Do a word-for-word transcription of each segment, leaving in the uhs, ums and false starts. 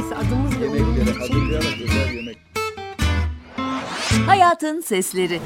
Neyse adımız bile Yemekleri uygun için. hazırlayarak özel yemek. Hayatın Sesleri.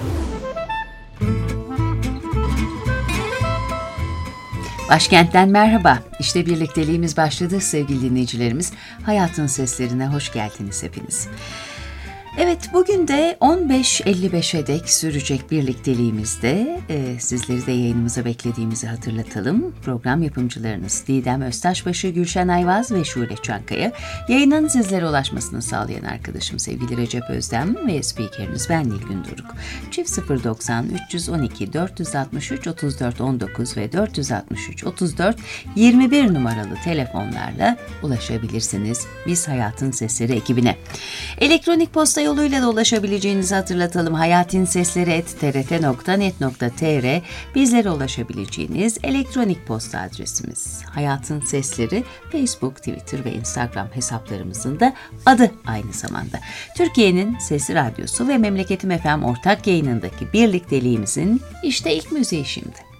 Başkent'ten merhaba. İşte birlikteliğimiz başladı sevgili dinleyicilerimiz. Hayatın Seslerine hoş geldiniz hepiniz. Evet, bugün de on beş elli beşe dek sürecek birlikteliğimizde e, sizleri de yayınımıza beklediğimizi hatırlatalım. Program yapımcılarınız Didem Öztaşbaşı, Gülşen Ayvaz ve Şule Çankaya. Yayının sizlere ulaşmasını sağlayan arkadaşım sevgili Recep Özdem ve spikeriniz ben Nilgün Doruk. Çift sıfır doksan üç on iki dört altı üç otuz dört on dokuz ve dört altı üç otuz dört yirmi bir numaralı telefonlarla ulaşabilirsiniz biz Hayatın Sesleri ekibine. Elektronik posta yoluyla da ulaşabileceğinizi hatırlatalım. hayatinsesleri at t r t nokta net nokta t r bizlere ulaşabileceğiniz elektronik posta adresimiz. Hayatın Sesleri Facebook, Twitter ve Instagram hesaplarımızın da adı aynı zamanda. Türkiye'nin Sesi Radyosu ve Memleketim F M ortak yayınındaki birlikteliğimizin işte ilk müziği şimdi.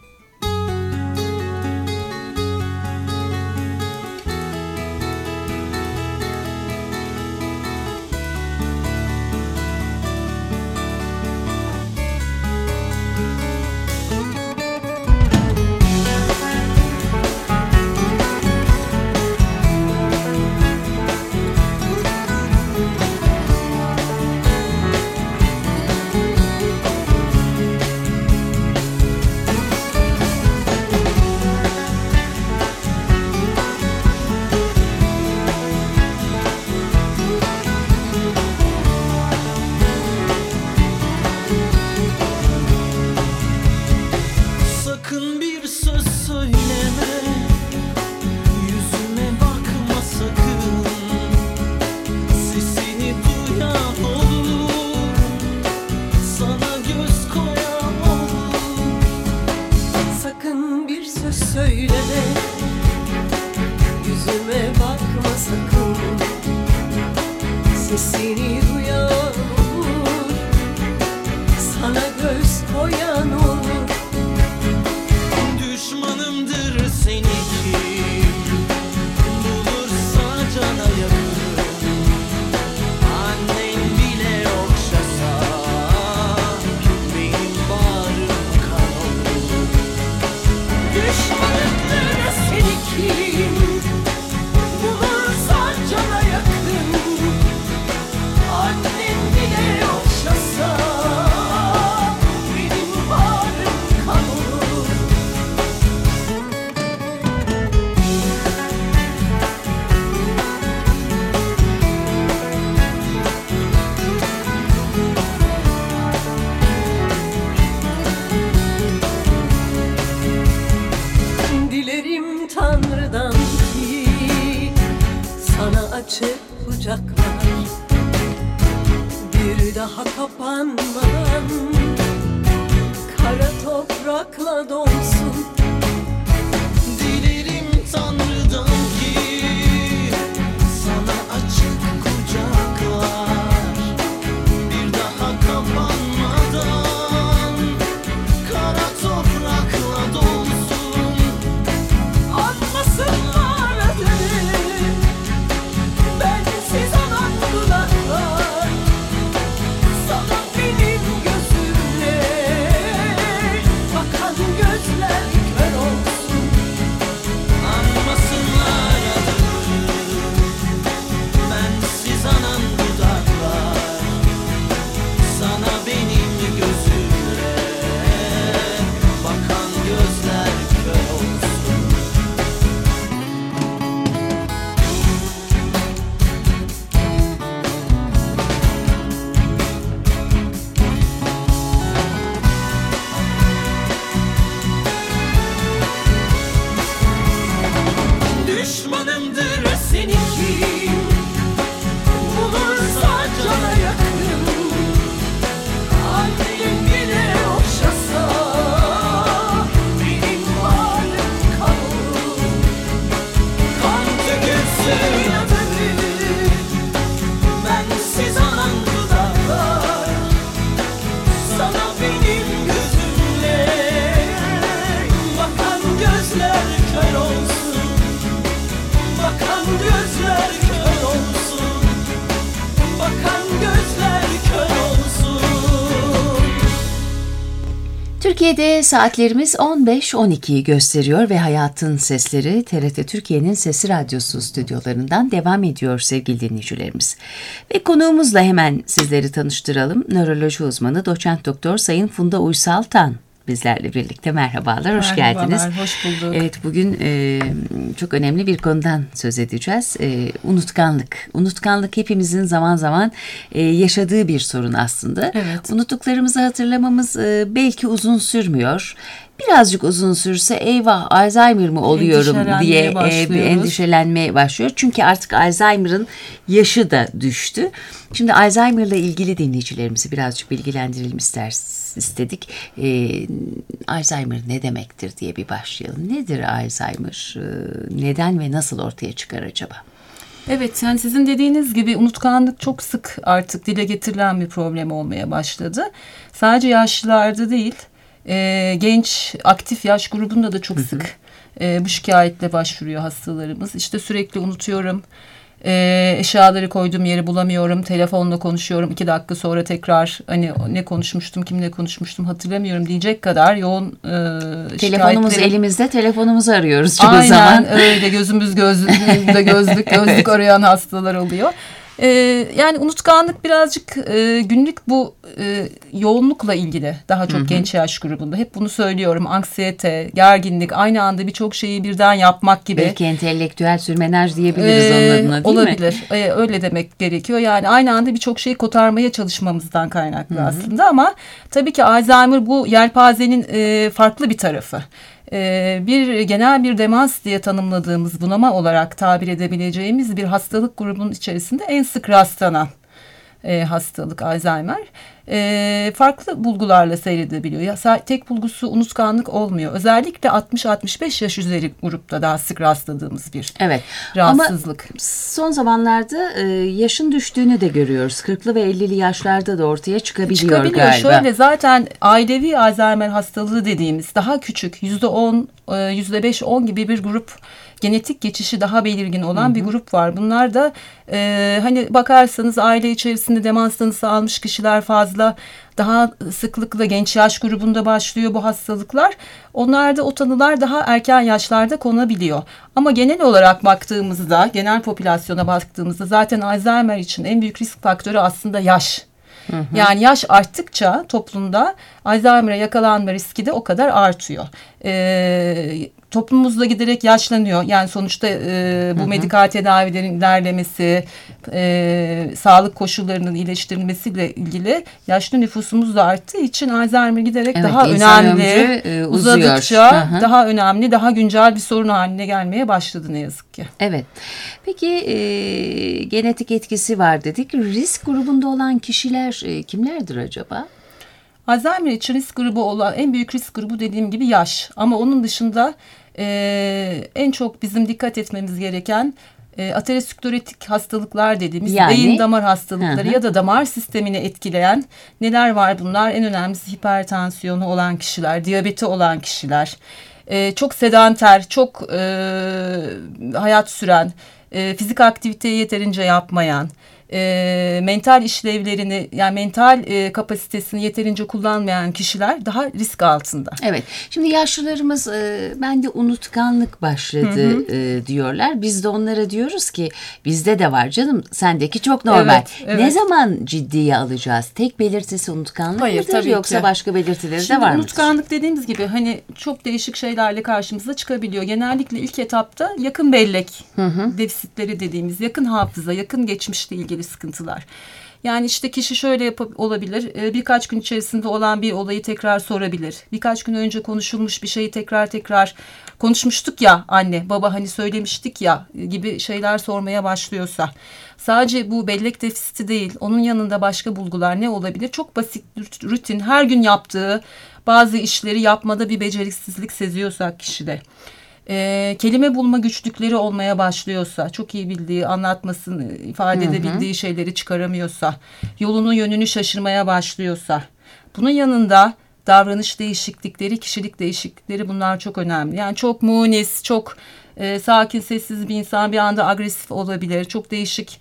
Sesini duyan olur, sana göz koyan olur. Düşmanımdır seni kim bulursa cana yakın. Annen bile okşasa benim bağrım kan olur. Düşmanımdır seni kim bulursa cana yakın. Annem bile okşasa benim bağrım kan olur. Dilerim Tanrı'dan ki sana açık kucaklar bir daha kapanmadan kara toprakla dolsun. Dilerim Tanrı'dan ki sana açık kucaklar bir daha kapanmadan kara toprakla dolsun. Anmasınlar adını bensiz alan kulaklar. Sana benim gözümle bakan göz Türkiye'de saatlerimiz on beş on ikiyi gösteriyor ve Hayatın Sesleri T R T Türkiye'nin Sesi Radyosu stüdyolarından devam ediyor sevgili dinleyicilerimiz. Ve konuğumuzla hemen sizleri tanıştıralım. Nöroloji uzmanı doçent doktor Sayın Funda Uysal Tan bizlerle birlikte. Merhabalar, hoş Merhabalar, geldiniz. hoş bulduk. Evet, bugün e, çok önemli bir konudan söz edeceğiz. E, unutkanlık. Unutkanlık hepimizin zaman zaman e, yaşadığı bir sorun aslında. Evet. Unuttuklarımızı hatırlamamız e, belki uzun sürmüyor. Birazcık uzun sürse eyvah Alzheimer mı oluyorum diye e, bir endişelenmeye başlıyor. Çünkü artık Alzheimer'ın yaşı da düştü. Şimdi Alzheimer'la ilgili dinleyicilerimizi birazcık bilgilendirelim isteriz, istedik. E, Alzheimer ne demektir diye bir başlayalım. Nedir Alzheimer? E, neden ve nasıl ortaya çıkar acaba? Evet, yani sizin dediğiniz gibi unutkanlık çok sık artık dile getirilen bir problem olmaya başladı. Sadece yaşlılarda değil, e, genç aktif yaş grubunda da çok sık e, bu şikayetle başvuruyor hastalarımız. İşte sürekli unutuyorum. E, eşyaları koyduğum yeri bulamıyorum. Telefonla konuşuyorum. iki dakika sonra tekrar hani ne konuşmuştum, kimle konuşmuştum hatırlamıyorum diyecek kadar yoğun e, Telefonumuz elimizde, telefonumuzu arıyoruz çoğu Aynen, zaman. Aynen öyle, gözümüz gözlüğünde gözlük gözlük evet. arayan hastalar oluyor. Ee, yani unutkanlık birazcık e, günlük bu e, yoğunlukla ilgili, daha çok hı hı. genç yaş grubunda. Hep bunu söylüyorum. Anksiyete, gerginlik, aynı anda birçok şeyi birden yapmak gibi. Belki entelektüel sürmenaj diyebiliriz ee, onun adına, değil olabilir. mi? Olabilir. Ee, öyle demek gerekiyor. Yani aynı anda birçok şeyi kotarmaya çalışmamızdan kaynaklı hı hı. aslında. Ama tabii ki Alzheimer bu yelpazenin e, farklı bir tarafı. Bir genel bir demans diye tanımladığımız, bunama olarak tabir edebileceğimiz bir hastalık grubunun içerisinde en sık rastlanan e, hastalık Alzheimer. E, farklı bulgularla seyredebiliyor. Ya, tek bulgusu unutkanlık olmuyor. Özellikle altmış altmış beş yaş üzeri grupta daha sık rastladığımız bir evet. rahatsızlık. Ama son zamanlarda e, yaşın düştüğünü de görüyoruz. kırklı ve ellili yaşlarda da ortaya çıkabiliyor, çıkabiliyor galiba. Şöyle, zaten ailevi Alzheimer hastalığı dediğimiz daha küçük yüzde on, yüzde beş on gibi bir grup, genetik geçişi daha belirgin olan hı hı. bir grup var. Bunlar da e, hani bakarsanız aile içerisinde demans tanısı almış kişiler fazla, daha sıklıkla genç yaş grubunda başlıyor bu hastalıklar. Onlarda o tanılar daha erken yaşlarda konabiliyor. Ama genel olarak baktığımızda, genel popülasyona baktığımızda zaten Alzheimer için en büyük risk faktörü aslında yaş. Hı hı. Yani yaş arttıkça toplumda Alzheimer'a yakalanma riski de o kadar artıyor. Ee, toplumumuzda giderek yaşlanıyor. Yani sonuçta e, bu hı hı. medikal tedavilerin ilerlemesi, e, sağlık koşullarının iyileştirilmesiyle ilgili yaşlı nüfusumuz da arttığı için Alzheimer giderek evet, daha önemli, ömrü, e, uzadıkça hı hı. daha önemli, daha güncel bir sorun haline gelmeye başladı ne yazık ki. Evet. Peki e, genetik etkisi var dedik. Risk grubunda olan kişiler e, kimlerdir acaba? Alzheimer için risk grubu olan en büyük risk grubu dediğim gibi yaş. Ama onun dışında e, en çok bizim dikkat etmemiz gereken e, aterosklerotik hastalıklar dediğimiz yani, beyin damar hastalıkları hı hı. ya da damar sistemini etkileyen neler var bunlar? En önemlisi hipertansiyonu olan kişiler, diyabeti olan kişiler, e, çok sedanter, çok e, hayat süren, e, fizik aktiviteyi yeterince yapmayan, E, mental işlevlerini, yani mental e, kapasitesini yeterince kullanmayan kişiler daha risk altında. Evet. Şimdi yaşlılarımız e, bende unutkanlık başladı hı hı. E, diyorlar. Biz de onlara diyoruz ki bizde de var canım, sendeki çok normal. Evet, evet. Ne zaman ciddiye alacağız? Tek belirtisi unutkanlık Hayır, mıdır yoksa ki. başka belirtileri Şimdi de var mıdır? Unutkanlık dediğimiz gibi hani çok değişik şeylerle karşımıza çıkabiliyor. Genellikle ilk etapta yakın bellek hı hı. defisitleri dediğimiz, yakın hafıza, yakın geçmişle ilgili sıkıntılar. Yani işte kişi şöyle yapab- olabilir. Birkaç gün içerisinde olan bir olayı tekrar sorabilir. Birkaç gün önce konuşulmuş bir şeyi tekrar tekrar konuşmuştuk ya anne, baba hani söylemiştik ya gibi şeyler sormaya başlıyorsa. Sadece bu bellek defisiti değil, onun yanında başka bulgular ne olabilir? Çok basit, rutin, her gün yaptığı bazı işleri yapmada bir beceriksizlik seziyorsak kişide. E, kelime bulma güçlükleri olmaya başlıyorsa, çok iyi bildiği, anlatmasını, ifade edebildiği hı hı. şeyleri çıkaramıyorsa, yolunu yönünü şaşırmaya başlıyorsa, bunun yanında davranış değişiklikleri, kişilik değişiklikleri, bunlar çok önemli. Yani çok munis, çok e, sakin, sessiz bir insan bir anda agresif olabilir. Çok değişik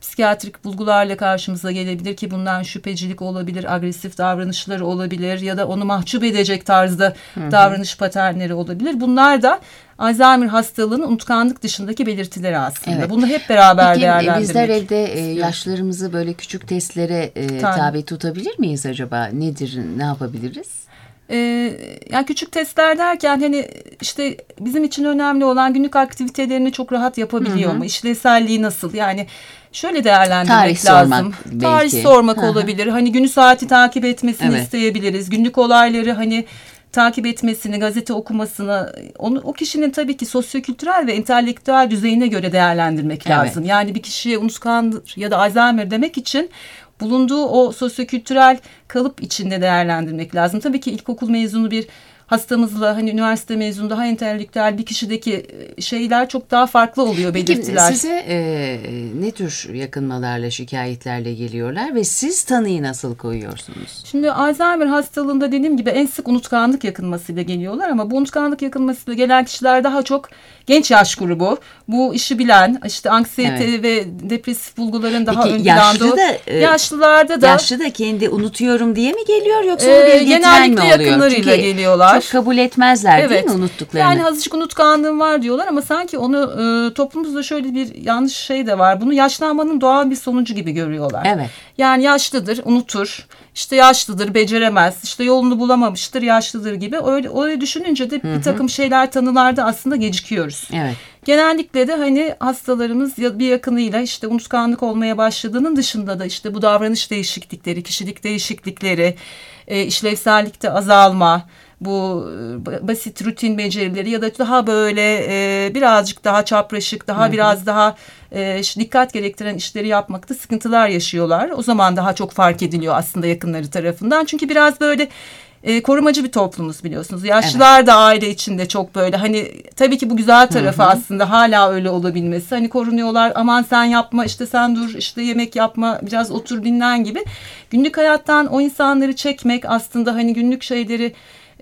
psikiyatrik bulgularla karşımıza gelebilir ki bundan şüphecilik olabilir, agresif davranışları olabilir ya da onu mahcup edecek tarzda hı hı. davranış paternleri olabilir. Bunlar da Alzheimer hastalığının unutkanlık dışındaki belirtileri aslında. Evet. Bunu hep beraber Peki, değerlendirmek bizler evde istiyoruz. yaşlarımızı böyle küçük testlere e, tabi tutabilir miyiz acaba? Nedir, ne yapabiliriz? Ee, yani küçük testler derken hani işte bizim için önemli olan günlük aktivitelerini çok rahat yapabiliyor hı hı. mu? İşlevselliği nasıl? Yani şöyle değerlendirmek Tarih lazım. Sormak belki. Tarih sormak Hı hı. olabilir. Hani günü saati takip etmesini evet. isteyebiliriz. Günlük olayları hani takip etmesini, gazete okumasını, onu o kişinin tabii ki sosyokültürel ve entelektüel düzeyine göre değerlendirmek evet. lazım. Yani bir kişiye unutkandır ya da Alzheimer demek için bulunduğu o sosyokültürel kalıp içinde değerlendirmek lazım. Tabii ki ilkokul mezunu bir hastamızla hani üniversite mezunu daha entelektüel bir kişideki şeyler çok daha farklı oluyor, belirtiler. Peki size e, ne tür yakınmalarla, şikayetlerle geliyorlar ve siz tanıyı nasıl koyuyorsunuz? Şimdi Alzheimer hastalığında dediğim gibi en sık unutkanlık yakınmasıyla geliyorlar ama bu unutkanlık yakınmasıyla gelen kişiler daha çok genç yaş grubu. Bu işi bilen, işte anksiyete evet. ve depresif bulguların daha Peki, ön planda. Yaşlı da, e, yaşlılarda da. Yaşlı da kendi unutuyorum diye mi geliyor yoksa e, bir getiren mi oluyor? Yakınlarıyla Çünkü geliyorlar. çok kabul etmezler evet. değil mi unuttuklarını? Yani azıcık unutkanlığım var diyorlar ama sanki onu e, toplumumuzda şöyle bir yanlış şey de var. Bunu yaşlanmanın doğal bir sonucu gibi görüyorlar. Evet. Yani yaşlıdır, unutur. İşte yaşlıdır, beceremez. İşte yolunu bulamamıştır, yaşlıdır gibi. Öyle, öyle düşününce de bir takım şeyler, tanılarda aslında gecikiyoruz. Evet. Genellikle de hani hastalarımız bir yakınıyla işte unutkanlık olmaya başladığının dışında da işte bu davranış değişiklikleri, kişilik değişiklikleri, e, işlevsellikte azalma, bu basit rutin becerileri ya da daha böyle e, birazcık daha çapraşık, daha hı hı. biraz daha e, dikkat gerektiren işleri yapmakta sıkıntılar yaşıyorlar. O zaman daha çok fark ediliyor aslında yakınları tarafından. Çünkü biraz böyle e, korumacı bir toplumuz biliyorsunuz. Yaşlılar evet. da aile içinde çok böyle hani tabii ki bu güzel tarafı hı hı. aslında hala öyle olabilmesi. Hani korunuyorlar, aman sen yapma, işte sen dur, işte yemek yapma, biraz otur dinlen gibi. Günlük hayattan o insanları çekmek aslında hani günlük şeyleri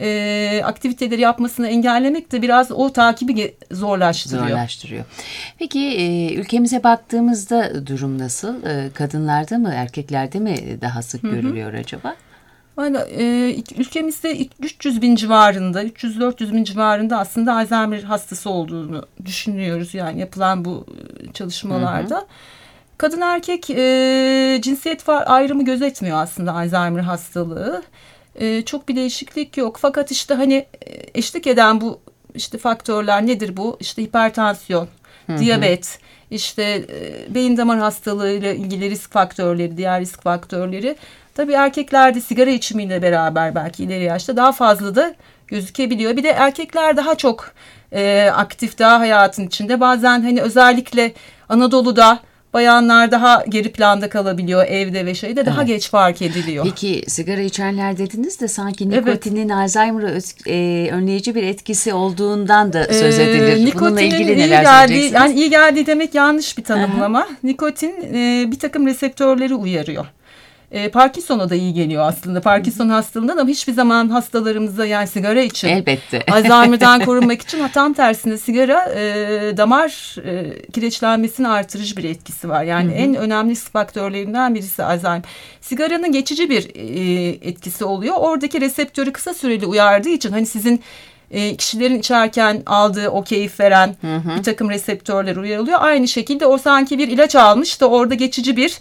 E, aktiviteleri yapmasını engellemek de biraz o takibi zorlaştırıyor. Zorlaştırıyor. Peki e, ülkemize baktığımızda durum nasıl? E, kadınlarda mı, erkeklerde mi daha sık Hı-hı. görülüyor acaba? Yani, e, ülkemizde üç yüz bin civarında, üç yüz dört yüz bin civarında aslında Alzheimer hastası olduğunu düşünüyoruz. Yani yapılan bu çalışmalarda. Hı-hı. Kadın erkek e, cinsiyet ayrımı gözetmiyor aslında Alzheimer hastalığı. Ee, çok bir değişiklik yok. Fakat işte hani eşlik eden bu işte faktörler nedir bu? İşte hipertansiyon, hı hı. diyabet, işte e, beyin damar hastalığı ile ilgili risk faktörleri, diğer risk faktörleri. Tabii erkeklerde sigara içimiyle beraber belki ileri yaşta daha fazla da gözükebiliyor. Bir de erkekler daha çok e, aktif, daha hayatın içinde. Bazen hani özellikle Anadolu'da bayanlar daha geri planda kalabiliyor, evde ve şeyde daha evet. geç fark ediliyor. Peki sigara içenler dediniz de sanki nikotinin evet. Alzheimer'ı e, önleyici bir etkisi olduğundan da söz edilir. Ee, Bununla ilgili neler geldiği, söyleyeceksiniz? Yani iyi geldiği demek yanlış bir tanımlama. Aha. Nikotin e, bir takım reseptörleri uyarıyor. E, Parkinson'a da iyi geliyor aslında. Parkinson hastalığından ama hiçbir zaman hastalarımıza yani sigara için. Elbette. Alzheimer'dan korunmak için tam tersine sigara e, damar e, kireçlenmesini artırıcı bir etkisi var. Yani hı hı. en önemli faktörlerinden birisi Alzheimer. Sigaranın geçici bir e, etkisi oluyor. Oradaki reseptörü kısa süreli uyardığı için hani sizin E, kişilerin içerken aldığı o keyif veren hı hı. bir takım reseptörler uyarılıyor. Aynı şekilde o sanki bir ilaç almış da orada geçici bir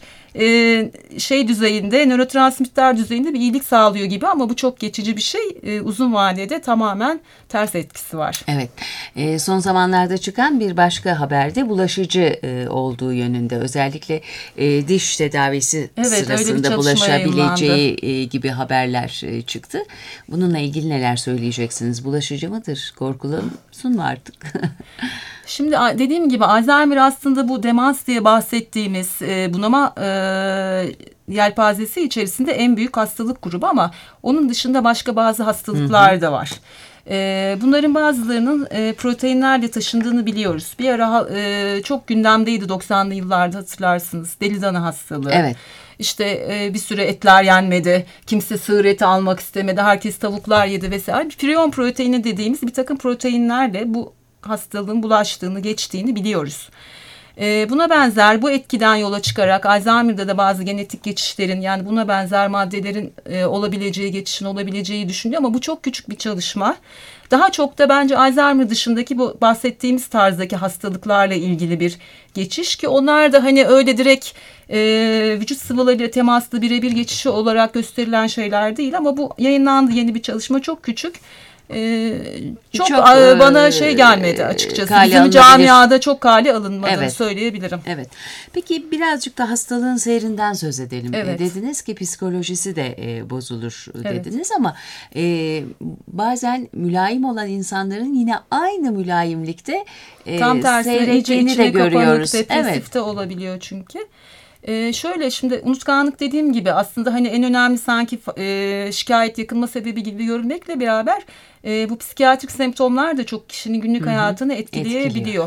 e, şey düzeyinde, nörotransmitter düzeyinde bir iyilik sağlıyor gibi ama bu çok geçici bir şey. E, uzun vadede tamamen ters etkisi var. Evet. E, son zamanlarda çıkan bir başka haberde bulaşıcı e, olduğu yönünde. Özellikle e, diş tedavisi evet, sırasında bulaşabileceği e, gibi haberler e, çıktı. Bununla ilgili neler söyleyeceksiniz? Bulaşıcı mıdır? Korkulansın mı artık? Şimdi dediğim gibi Alzheimer aslında bu demans diye bahsettiğimiz e, bunama e, yelpazesi içerisinde en büyük hastalık grubu ama onun dışında başka bazı hastalıklar hı hı. da var. E, bunların bazılarının e, proteinlerle taşındığını biliyoruz. Bir ara e, çok gündemdeydi doksanlı yıllarda hatırlarsınız. Deli dana hastalığı. Evet. İşte e, bir süre etler yenmedi. Kimse sığır eti almak istemedi. Herkes tavuklar yedi vesaire. Prion proteini dediğimiz bir takım proteinlerle bu hastalığın bulaştığını, geçtiğini biliyoruz. E, buna benzer bu etkiden yola çıkarak Alzheimer'da da bazı genetik geçişlerin yani buna benzer maddelerin e, olabileceği, geçişin olabileceği düşünülüyor ama bu çok küçük bir çalışma. Daha çok da bence Alzheimer dışındaki bu bahsettiğimiz tarzdaki hastalıklarla ilgili bir geçiş ki onlar da hani öyle direkt e, vücut sıvılarıyla temaslı birebir geçişi olarak gösterilen şeyler değil ama bu yayınlandı yeni bir çalışma çok küçük. Ee, çok, çok e, bana şey gelmedi açıkçası. Bizim camiada çok kale alınmadığını evet. söyleyebilirim. Evet. Peki birazcık da hastalığın seyrinden söz edelim. Evet. E, dediniz ki psikolojisi de e, bozulur evet. dediniz ama e, bazen mülayim olan insanların yine aynı mülayimlikte e, tam tersine seyrettiğini de görüyoruz. Depresif de olabiliyor çünkü. Ee, şöyle şimdi unutkanlık dediğim gibi aslında hani en önemli sanki e, şikayet yakınma sebebi gibi görülmekle beraber e, bu psikiyatrik semptomlar da çok kişinin günlük Hı-hı. hayatını etkileyebiliyor.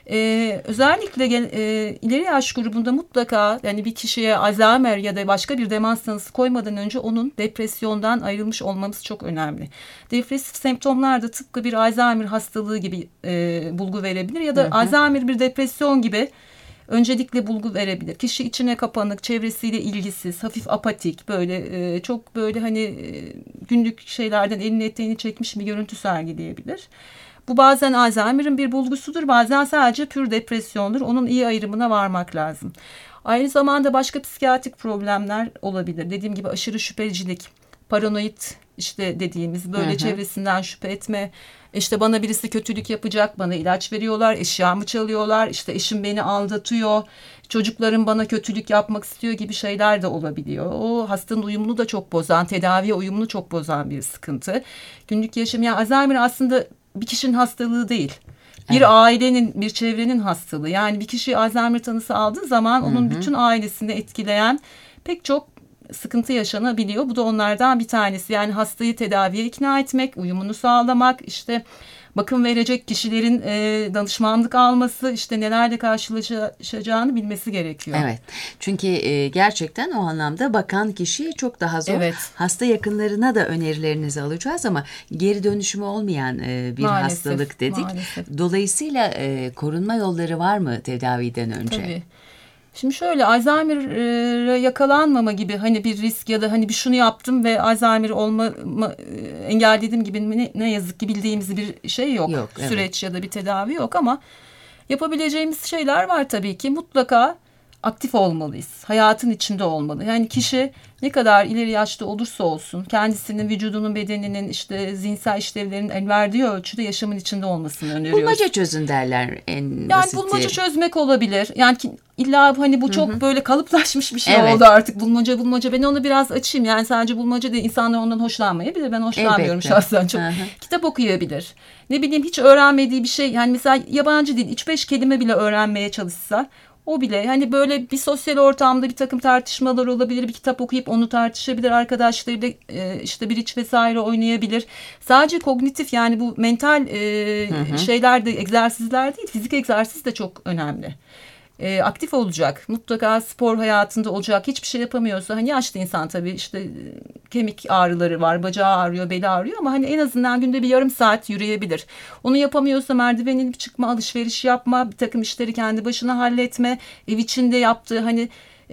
Ee, özellikle e, ileri yaş grubunda mutlaka yani bir kişiye Alzheimer ya da başka bir demans tanısı koymadan önce onun depresyondan ayrılmış olmamız çok önemli. Depresif semptomlar da tıpkı bir Alzheimer hastalığı gibi e, bulgu verebilir ya da Hı-hı. Alzheimer bir depresyon gibi öncelikle bulgu verebilir. Kişi içine kapanık, çevresiyle ilgisiz, hafif apatik, böyle e, çok böyle hani e, günlük şeylerden elini eteğini çekmiş bir görüntü sergileyebilir. Bu bazen Alzheimer'ın bir bulgusudur, bazen sadece pür depresyondur. Onun iyi ayrımına varmak lazım. Aynı zamanda başka psikiyatrik problemler olabilir. Dediğim gibi aşırı şüphecilik, paranoid işte dediğimiz böyle hı hı. çevresinden şüphe etme. İşte bana birisi kötülük yapacak, bana ilaç veriyorlar, eşyamı çalıyorlar, işte eşim beni aldatıyor, çocuklarım bana kötülük yapmak istiyor gibi şeyler de olabiliyor. O hastanın uyumunu da çok bozan, tedaviye uyumunu çok bozan bir sıkıntı. Günlük yaşam, yani Alzheimer aslında bir kişinin hastalığı değil. Bir evet. ailenin, bir çevrenin hastalığı. Yani bir kişi Alzheimer tanısı aldığı zaman onun hı hı. bütün ailesini etkileyen pek çok sıkıntı yaşanabiliyor. Bu da onlardan bir tanesi. Yani hastayı tedaviye ikna etmek, uyumunu sağlamak, işte bakım verecek kişilerin e, danışmanlık alması, işte nelerle karşılaşacağını bilmesi gerekiyor. Evet. Çünkü e, gerçekten o anlamda bakan kişi çok daha zor. Evet. Hasta yakınlarına da önerilerinizi alacağız ama geri dönüşümü olmayan e, bir maalesef, hastalık dedik. Maalesef. Dolayısıyla e, korunma yolları var mı tedaviden önce? Tabii. Şimdi şöyle Alzheimer'a yakalanmama gibi hani bir risk ya da hani bir şunu yaptım ve Alzheimer olma engelledim gibi ne, ne yazık ki bildiğimiz bir şey yok. yok Süreç evet. ya da bir tedavi yok ama yapabileceğimiz şeyler var tabii ki. Mutlaka aktif olmalıyız. Hayatın içinde olmalı. Yani kişi ne kadar ileri yaşta olursa olsun kendisinin, vücudunun, bedeninin, işte zihinsel işlevlerinin el verdiği ölçüde yaşamın içinde olmasını öneriyoruz. Bulmaca çözün derler en yani basiti. Bulmaca çözmek olabilir. Yani ki, illa hani bu çok Hı-hı. böyle kalıplaşmış bir şey evet. oldu artık. Bulmaca bulmaca. Ben onu biraz açayım. Yani sadece bulmaca değil. İnsanlar ondan hoşlanmayabilir. Ben hoşlanmıyorum Elbette. şahsen çok. Hı-hı. Kitap okuyabilir. Ne bileyim hiç öğrenmediği bir şey. Yani mesela yabancı dil üç beş kelime bile öğrenmeye çalışsa o bile hani böyle bir sosyal ortamda bir takım tartışmalar olabilir. Bir kitap okuyup onu tartışabilir. Arkadaşlarıyla e, işte bir iç vesaire oynayabilir. Sadece kognitif yani bu mental e, hı hı. şeyler de egzersizler değil. Fizik egzersiz de çok önemli. E, aktif olacak. Mutlaka spor hayatında olacak. Hiçbir şey yapamıyorsa hani yaşlı insan tabii işte kemik ağrıları var. Bacağı ağrıyor, beli ağrıyor ama hani en azından günde bir yarım saat yürüyebilir. Onu yapamıyorsa merdivenin çıkma, alışveriş yapma, bir takım işleri kendi başına halletme, ev içinde yaptığı hani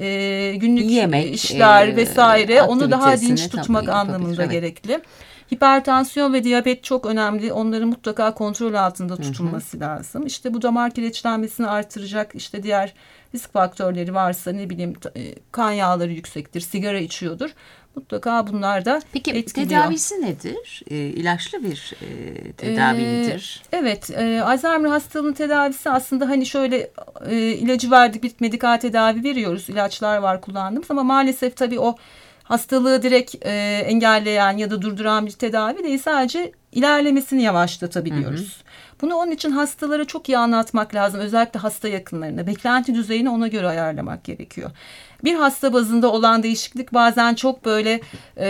e, günlük Yemek, işler e, vesaire onu daha dinç tutmak anlamında evet. gerekli. Hipertansiyon ve diyabet çok önemli. Onların mutlaka kontrol altında tutulması hı hı. lazım. İşte bu damar kireçlenmesini artıracak işte diğer risk faktörleri varsa ne bileyim kan yağları yüksektir, sigara içiyordur. Mutlaka bunlar da Peki, etkiliyor. Tedavisi nedir? E, ilaçlı bir e, tedavi ee, midir? Evet. E, Alzheimer hastalığının tedavisi aslında hani şöyle e, ilacı verdik, bitmedi, medikal tedavi veriyoruz. İlaçlar var kullandığımız ama maalesef tabii o hastalığı direkt e, engelleyen ya da durduran bir tedavi değil, sadece ilerlemesini yavaşlatabiliyoruz. Hı hı. Bunu onun için hastalara çok iyi anlatmak lazım. Özellikle hasta yakınlarına. Beklenti düzeyini ona göre ayarlamak gerekiyor. Bir hasta bazında olan değişiklik bazen çok böyle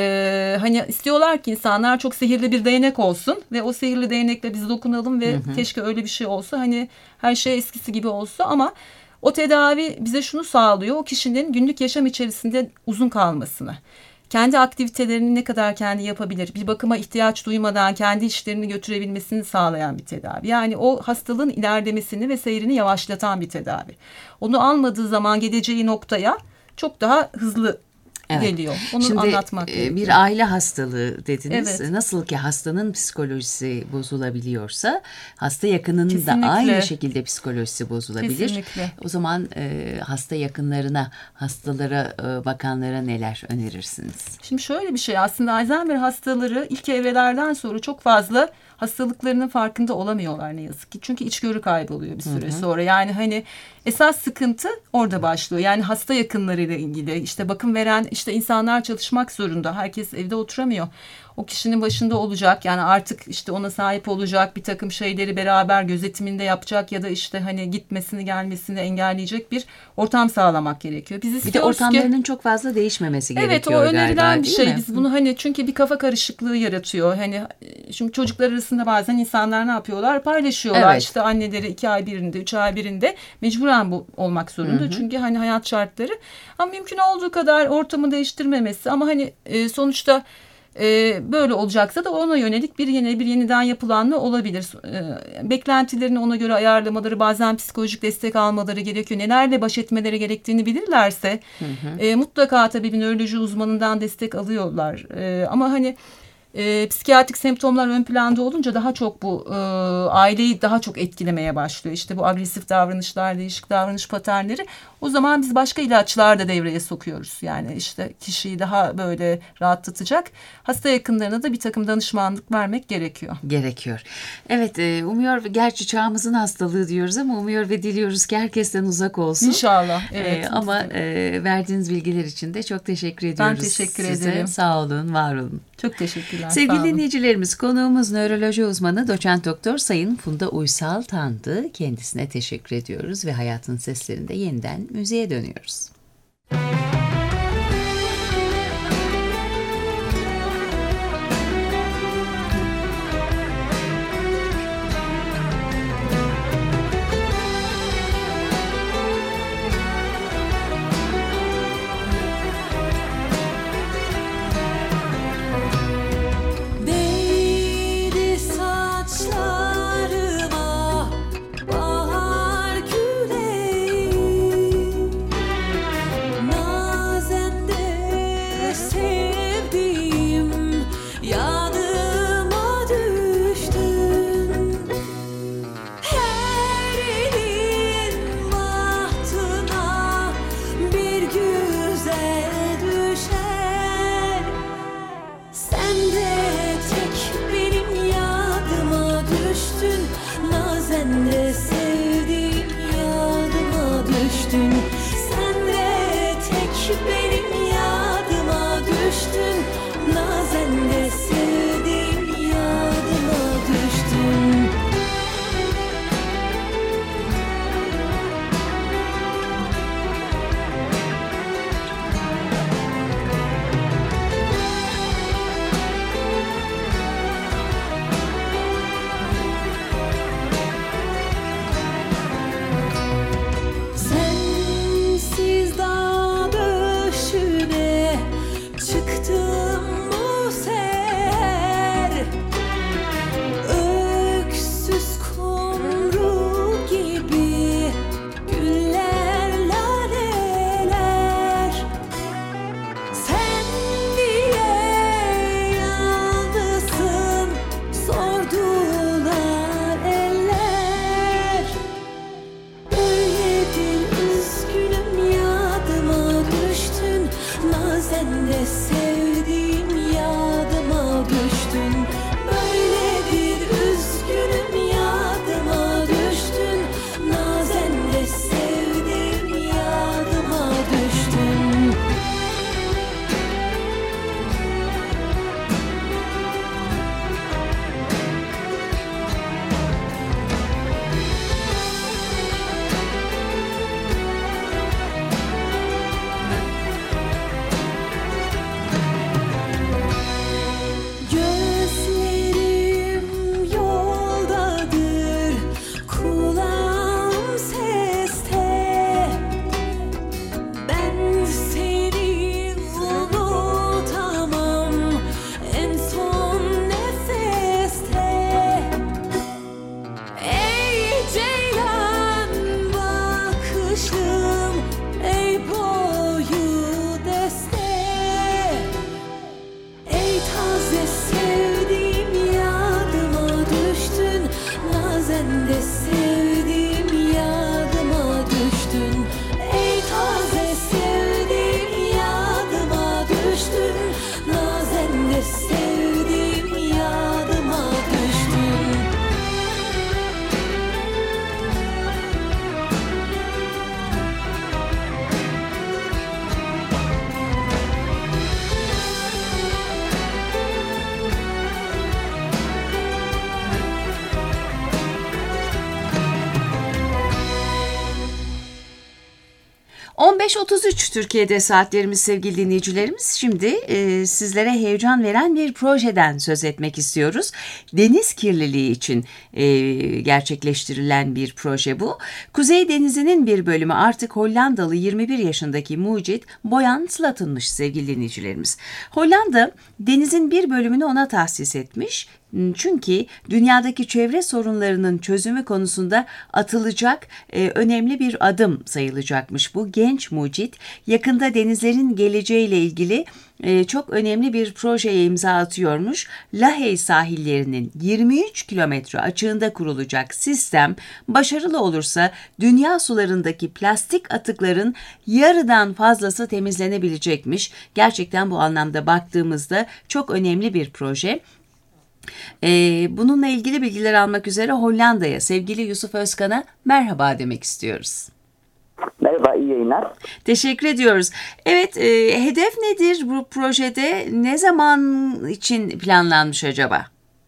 e, hani istiyorlar ki insanlar çok sihirli bir değnek olsun ve o sihirli değnekle biz dokunalım ve hı hı. keşke öyle bir şey olsa. Hani her şey eskisi gibi olsa ama o tedavi bize şunu sağlıyor. O kişinin günlük yaşam içerisinde uzun kalmasını. kendi aktivitelerini ne kadar kendi yapabilir, bir bakıma ihtiyaç duymadan kendi işlerini götürebilmesini sağlayan bir tedavi. Yani o hastalığın ilerlemesini ve seyrini yavaşlatan bir tedavi. Onu almadığı zaman gideceği noktaya çok daha hızlı Evet. geliyor. Onu Şimdi anlatmak e, gerekiyor. bir aile hastalığı dediniz. Evet. Nasıl ki hastanın psikolojisi bozulabiliyorsa hasta yakınının Kesinlikle. da aynı şekilde psikolojisi bozulabilir. Kesinlikle. O zaman e, hasta yakınlarına, hastalara e, bakanlara neler önerirsiniz? Şimdi şöyle bir şey, aslında Alzheimer hastaları ilk evrelerden sonra çok fazla hastalıklarının farkında olamıyorlar ne yazık ki. Çünkü içgörü kayboluyor bir süre hı hı. sonra. Yani hani esas sıkıntı orada başlıyor. Yani hasta yakınlarıyla ilgili, işte bakım veren işte insanlar çalışmak zorunda. Herkes evde oturamıyor. O kişinin başında olacak, yani artık işte ona sahip olacak, bir takım şeyleri beraber gözetiminde yapacak ya da işte hani gitmesini gelmesini engelleyecek bir ortam sağlamak gerekiyor. Biz bir de ortamlarının ki, çok fazla değişmemesi evet, gerekiyor galiba. Evet, o önerilen bir şey. Mi? Biz bunu hani çünkü bir kafa karışıklığı yaratıyor. Hani şimdi çocuklar arasında bazen insanlar ne yapıyorlar? Paylaşıyorlar. Evet. İşte anneleri iki ay birinde, üç ay birinde mecburen bu olmak zorunda. Hı hı. Çünkü hani hayat şartları. Ama mümkün olduğu kadar ortamı değiştirmemesi, ama hani e, sonuçta Ee, böyle olacaksa da ona yönelik bir yeni bir yeniden yapılanma olabilir. Ee, beklentilerini ona göre ayarlamaları, bazen psikolojik destek almaları gerekiyor. Nelerle baş etmeleri gerektiğini bilirlerse hı hı. E, mutlaka tabii bir nöroloji uzmanından destek alıyorlar. E, ama hani E, psikiyatrik semptomlar ön planda olunca daha çok bu e, aileyi daha çok etkilemeye başlıyor. İşte bu agresif davranışlar, değişik davranış paternleri. O zaman biz başka ilaçlar da devreye sokuyoruz. Yani işte kişiyi daha böyle rahatlatacak. Hasta yakınlarına da bir takım danışmanlık vermek gerekiyor. Gerekiyor. Evet, umuyor, gerçi çağımızın hastalığı diyoruz ama umuyor ve diliyoruz ki herkesten uzak olsun. İnşallah. Evet. Ee, ama e, verdiğiniz bilgiler için de çok teşekkür ediyoruz. Ben teşekkür size. ederim. Sağ olun, var olun. Çok teşekkürler. Sevgili dinleyicilerimiz, konuğumuz nöroloji uzmanı doçent doktor Sayın Funda Uysal Tan'dı. Kendisine teşekkür ediyoruz ve Hayatın Seslerinde yeniden müziğe dönüyoruz. Bahar küleği beş otuz üç Türkiye'de saatlerimiz sevgili dinleyicilerimiz. Şimdi e, sizlere heyecan veren bir projeden söz etmek istiyoruz. Deniz kirliliği için e, gerçekleştirilen bir proje bu. Kuzey Denizi'nin bir bölümü artık Hollandalı yirmi bir yaşındaki mucit Boyan Slatten'mış sevgili dinleyicilerimiz. Hollanda denizin bir bölümünü ona tahsis etmiş. Çünkü dünyadaki çevre sorunlarının çözümü konusunda atılacak e, önemli bir adım sayılacakmış. Bu genç mucit yakında denizlerin geleceğiyle ilgili e, çok önemli bir projeye imza atıyormuş. Lahey sahillerinin yirmi üç kilometre açığında kurulacak sistem başarılı olursa dünya sularındaki plastik atıkların yarıdan fazlası temizlenebilecekmiş. Gerçekten bu anlamda baktığımızda çok önemli bir proje. Ee, bununla ilgili bilgiler almak üzere Hollanda'ya sevgili Yusuf Özkan'a merhaba demek istiyoruz. Merhaba, iyi yayınlar. Teşekkür ediyoruz. Evet, e, hedef nedir bu projede? Ne zaman için planlanmış acaba?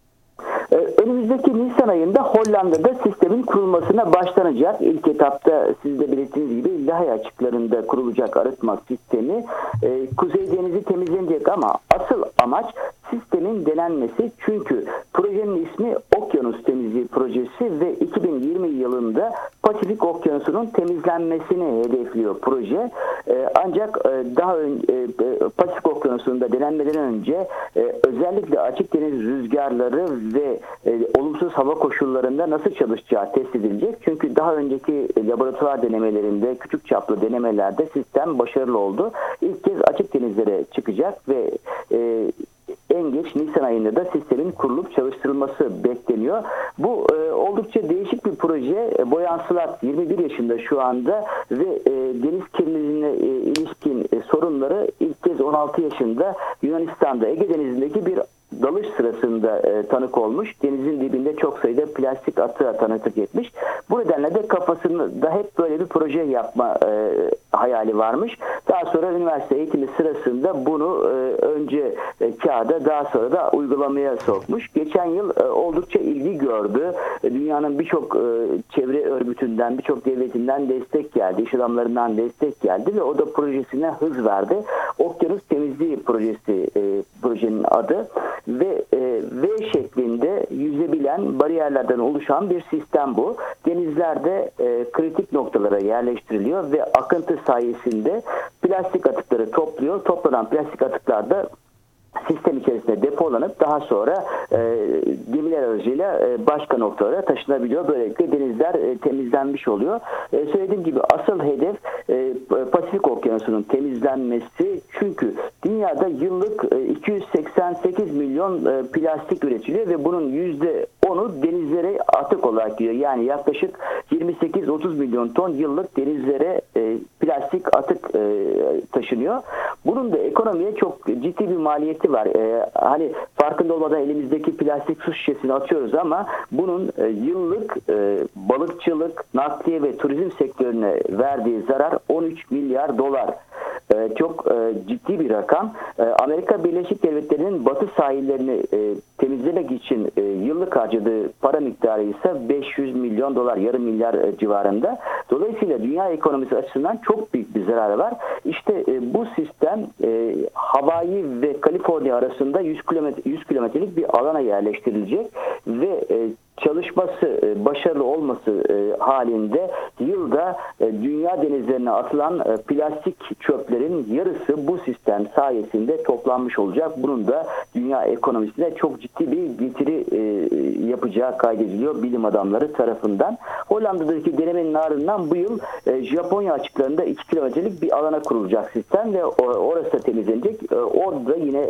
Önümüzdeki Nisan ayında Hollanda'da sistemin kurulmasına başlanacak. İlk etapta siz de belirttiğiniz gibi Lahey açıklarında kurulacak arıtma sistemi. Ee, Kuzey Denizi temizlenecek ama asıl amaç sistemin denenmesi. Çünkü projenin ismi Okyanus Temizliği Projesi ve iki bin yirmi yılında Pasifik Okyanusu'nun temizlenmesini hedefliyor proje. Ee, ancak e, daha önce e, Pasifik Okyanusu'nda denenmeden önce e, özellikle açık deniz rüzgarları ve e, olumsuz hava koşullarında nasıl çalışacağı test edilecek. Çünkü daha önceki laboratuvar denemelerinde, küçük çaplı denemelerde sistem başarılı oldu. İlk kez açık denizlere çıkacak ve e, en geç Nisan ayında da sistemin kurulup çalıştırılması bekleniyor. Bu e, oldukça değişik bir proje. Boyan Slat yirmi bir yaşında şu anda ve e, deniz kirliliğine e, ilişkin e, sorunları ilk kez on altı yaşında Yunanistan'da Ege Denizi'ndeki bir dalış sırasında e, tanık olmuş. Denizin dibinde çok sayıda plastik atığa tanıklık etmiş. Bu nedenle de kafasında hep böyle bir proje yapma e, hayali varmış. Daha sonra üniversite eğitimi sırasında bunu e, önce e, kağıda daha sonra da uygulamaya sokmuş. Geçen yıl e, oldukça ilgi gördü. E, dünyanın birçok e, çevre örgütünden, birçok devletinden destek geldi. İş adamlarından destek geldi ve o da projesine hız verdi. Okyanus Temizliği Projesi e, projenin adı. Ve e, V şeklinde yüzebilen bariyerlerden oluşan bir sistem bu. Denizlerde e, kritik noktalara yerleştiriliyor ve akıntı sayesinde plastik atıkları topluyor. Toplanan plastik atıklar da sistem içerisinde depolanıp daha sonra e, gemiler aracıyla e, başka noktalara taşınabiliyor. Böylelikle denizler e, temizlenmiş oluyor. E, söylediğim gibi asıl hedef e, Pasifik Okyanusu'nun temizlenmesi. Çünkü dünyada yıllık e, iki yüz seksen sekiz milyon e, plastik üretiliyor ve bunun yüzde onu denizlere atık olarak gidiyor. Yani yaklaşık yirmi sekiz otuz milyon ton yıllık denizlere e, plastik atık e, taşınıyor. Bunun da ekonomiye çok ciddi bir maliyeti var. E, hani farkında olmadan elimizdeki plastik su şişesini atıyoruz ama bunun e, yıllık e, balıkçılık, nakliye ve turizm sektörüne verdiği zarar on üç milyar dolar. E, çok e, ciddi bir rakam. E, Amerika Birleşik Devletleri'nin batı sahillerini e, temizlemek için e, yıllık harcadığı para miktarı ise beş yüz milyon dolar, yarım milyar e, civarında. Dolayısıyla dünya ekonomisi açısından çok büyük bir zararı var. İşte e, bu sistem e, Hawaii ve Kaliforniya arasında yüz kilometre yüz kilometrelik bir alana yerleştirilecek ve e, çalışması, başarılı olması halinde yılda dünya denizlerine atılan plastik çöplerin yarısı bu sistem sayesinde toplanmış olacak. Bunun da dünya ekonomisine çok ciddi bir getiri yapacağı kaydediliyor bilim adamları tarafından. Hollanda'daki denemenin ardından bu yıl Japonya açıklarında iki kilometrelik bir alana kurulacak sistem ve orası da temizlenecek. Orada yine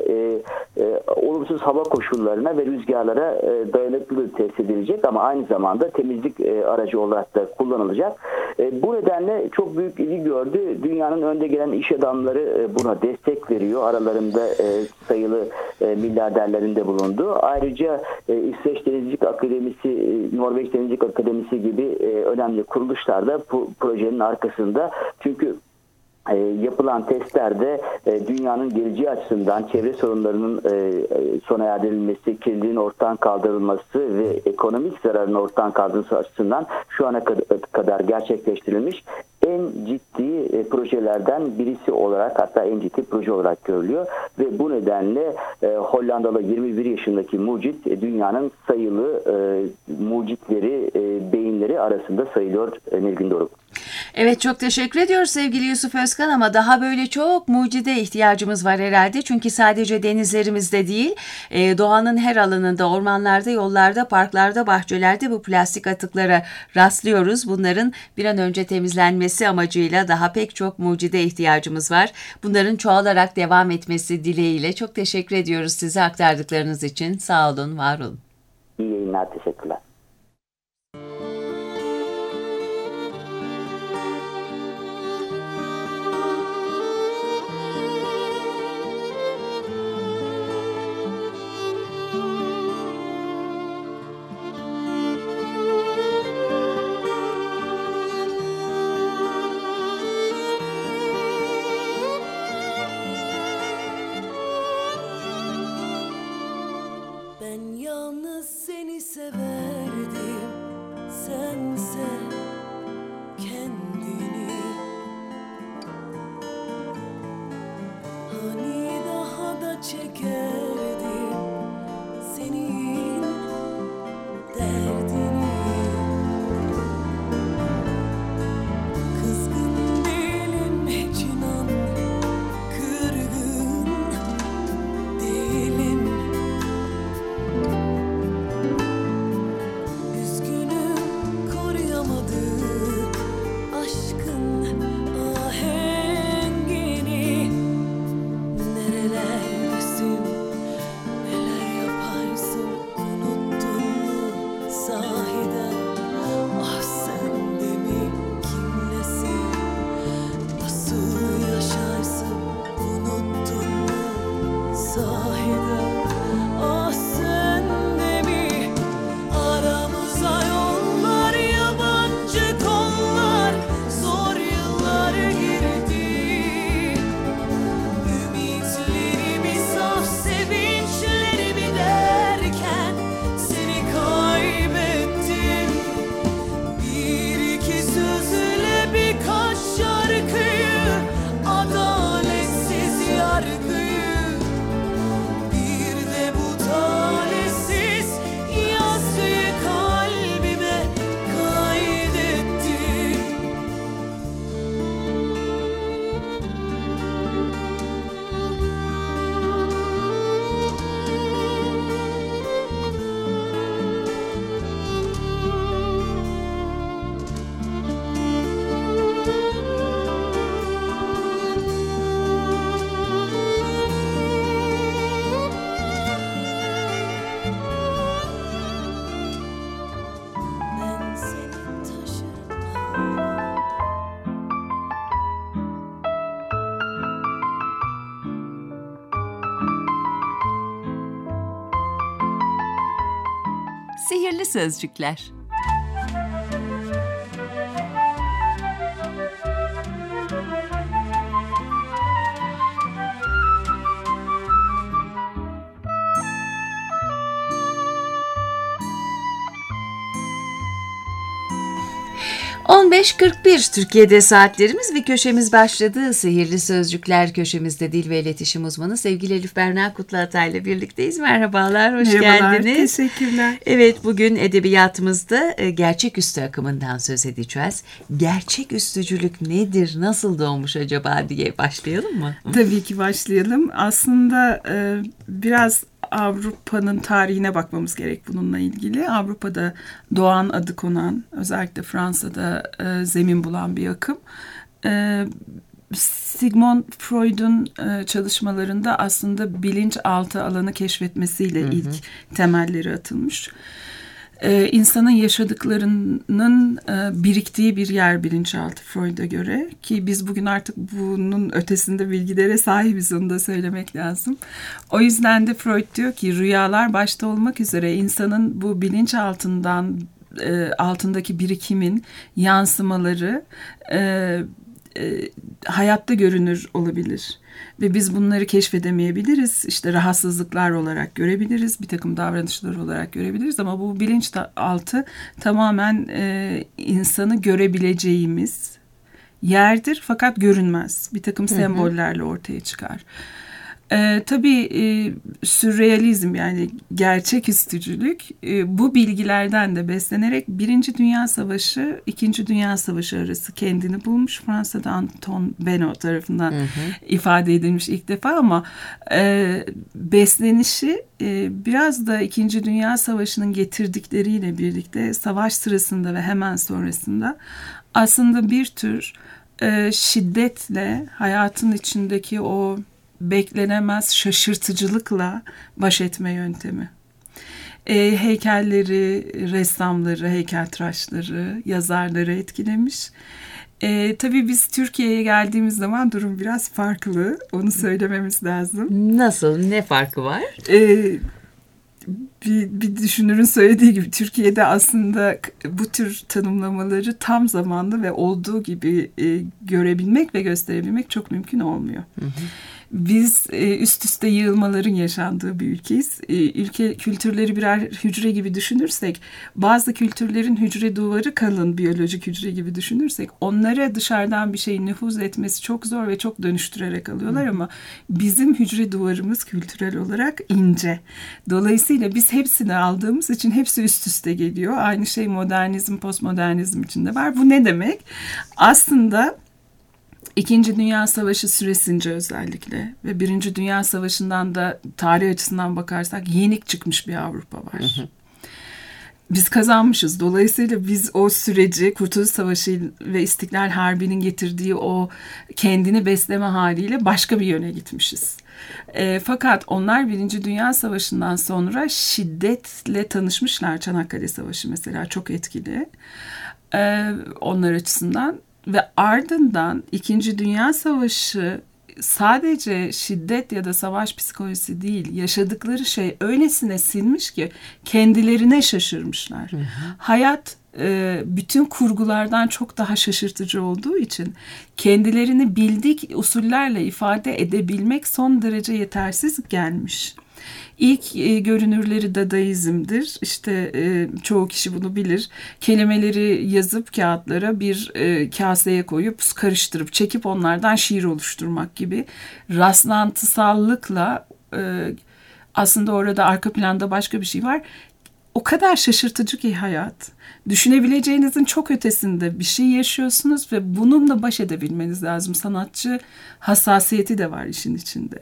olumsuz hava koşullarına ve rüzgarlara dayanıklı test edilecek. Ama aynı zamanda temizlik e, aracı olarak da kullanılacak. E, bu nedenle çok büyük ilgi gördü. Dünyanın önde gelen iş adamları e, buna destek veriyor. Aralarında e, sayılı e, milyarderlerin de bulundu. Ayrıca e, İsveç Denizcilik Akademisi, e, Norveç Denizcilik Akademisi gibi e, önemli kuruluşlar da bu projenin arkasında. Çünkü E, yapılan testlerde e, dünyanın geleceği açısından çevre sorunlarının e, sona erdirilmesi, kirliliğin ortadan kaldırılması ve ekonomik zararın ortadan kaldırılması açısından şu ana kadar gerçekleştirilmiş en ciddi e, projelerden birisi olarak, hatta en ciddi proje olarak görülüyor ve bu nedenle e, Hollandalı yirmi bir yaşındaki mucit e, dünyanın sayılı e, mucitleri, e, beyinleri arasında sayılıyor e, Nilgün Doruk. Evet, çok teşekkür ediyoruz sevgili Yusuf Özkan, ama daha böyle çok mucide ihtiyacımız var herhalde. Çünkü sadece denizlerimizde değil, e, doğanın her alanında, ormanlarda, yollarda, parklarda, bahçelerde bu plastik atıklara rastlıyoruz. Bunların bir an önce temizlenmesi amacıyla daha pek çok mucide ihtiyacımız var. Bunların çoğalarak devam etmesi dileğiyle çok teşekkür ediyoruz size aktardıklarınız için. Sağ olun, var olun. İyi yayınlar, teşekkürler. Ben yalnız seni severdim, sense kendini. Hani daha da çekerdim senin derdini. Kızgın değilim hiç inan, kırgın değilim. Üzgünüm, koruyamadık aşkın ahengini. Nerelerdesin, neler yaparsın, unuttun mu sahiden? Ah sen de mi, kimlesin, nasıl yaşarsın, unuttun mu sahiden? Ah sen de mi, aramıza yollar, yabancı kollar, zor yıllar girdi. Ümitlerimi, saf sevinçlerimi derken seni kaybettim. Bir iki sözle birkaç şarkıyı, adaletsiz yargıyı, bir de bu talihsiz yazıyı kalbime kaydettim. Ben seni taşırım. Sihirli sözcükler. on beş kırk bir Türkiye'de saatlerimiz ve köşemiz başladı. Sihirli Sözcükler köşemizde dil ve iletişim uzmanı sevgili Elif Berna Kutluatay ile birlikteyiz. Merhabalar, hoş Merhabalar, geldiniz. teşekkürler. Evet, bugün edebiyatımızda e, gerçeküstü akımından söz edeceğiz. Gerçeküstücülük nedir, nasıl doğmuş acaba diye başlayalım mı? Tabii ki başlayalım. Aslında e, biraz Avrupa'nın tarihine bakmamız gerek bununla ilgili. Avrupa'da doğan adı konan, özellikle Fransa'da e, zemin bulan bir akım. E, Sigmund Freud'un e, çalışmalarında aslında bilinçaltı alanı keşfetmesiyle hı hı. ilk temelleri atılmış. Ee, insanın yaşadıklarının e, biriktiği bir yer bilinçaltı Freud'a göre, ki biz bugün artık bunun ötesinde bilgilere sahibiz, onu da söylemek lazım. O yüzden de Freud diyor ki rüyalar başta olmak üzere insanın bu bilinçaltından e, altındaki birikimin yansımaları e, e, hayatta görünür olabilir. Ve biz bunları keşfedemeyebiliriz. İşte rahatsızlıklar olarak görebiliriz, bir takım davranışlar olarak görebiliriz. Ama bu bilinçaltı tamamen e, insanı görebileceğimiz, yerdir fakat görünmez. Bir takım sembollerle ortaya çıkar. Ee, tabii e, sürrealizm yani gerçeküstücülük e, bu bilgilerden de beslenerek Birinci Dünya Savaşı, İkinci Dünya Savaşı arası kendini bulmuş. Fransa'da Anton Beno tarafından hı hı. ifade edilmiş ilk defa ama e, beslenişi e, biraz da İkinci Dünya Savaşı'nın getirdikleriyle birlikte savaş sırasında ve hemen sonrasında aslında bir tür e, şiddetle hayatın içindeki o beklenemez şaşırtıcılıkla baş etme yöntemi. E, heykelleri, ressamları, heykeltıraşları, yazarları etkilemiş. E, tabii biz Türkiye'ye geldiğimiz zaman durum biraz farklı. Onu söylememiz lazım. Nasıl? Ne farkı var? E, bir, bir düşünürün söylediği gibi Türkiye'de aslında bu tür tanımlamaları tam zamanlı ve olduğu gibi e, görebilmek ve gösterebilmek çok mümkün olmuyor. Hı hı. Biz e, üst üste yığılmaların yaşandığı bir ülkeyiz. E, ülke kültürleri birer hücre gibi düşünürsek, bazı kültürlerin hücre duvarı kalın, biyolojik hücre gibi düşünürsek, onlara dışarıdan bir şeyin nüfuz etmesi çok zor ve çok dönüştürerek alıyorlar ama bizim hücre duvarımız kültürel olarak ince. Dolayısıyla biz hepsini aldığımız için hepsi üst üste geliyor. Aynı şey modernizm, postmodernizm içinde var. Bu ne demek? Aslında İkinci Dünya Savaşı süresince özellikle ve Birinci Dünya Savaşı'ndan da tarih açısından bakarsak yenik çıkmış bir Avrupa var. Hı hı. Biz kazanmışız. Dolayısıyla biz o süreci Kurtuluş Savaşı ve İstiklal Harbi'nin getirdiği o kendini besleme haliyle başka bir yöne gitmişiz. E, fakat onlar Birinci Dünya Savaşı'ndan sonra şiddetle tanışmışlar. Çanakkale Savaşı mesela çok etkili e, onlar açısından. Ve ardından İkinci Dünya Savaşı sadece şiddet ya da savaş psikolojisi değil, yaşadıkları şey öylesine sinmiş ki kendilerine şaşırmışlar. Hı hı. Hayat e, bütün kurgulardan çok daha şaşırtıcı olduğu için kendilerini bildik usullerle ifade edebilmek son derece yetersiz gelmiş. İlk e, görünürleri Dadaizm'dir. İşte e, çoğu kişi bunu bilir. Kelimeleri yazıp kağıtlara bir e, kaseye koyup karıştırıp çekip onlardan şiir oluşturmak gibi rastlantısallıkla e, aslında orada arka planda başka bir şey var. O kadar şaşırtıcı ki hayat. Düşünebileceğinizin çok ötesinde bir şey yaşıyorsunuz ve bununla baş edebilmeniz lazım. Sanatçı hassasiyeti de var işin içinde.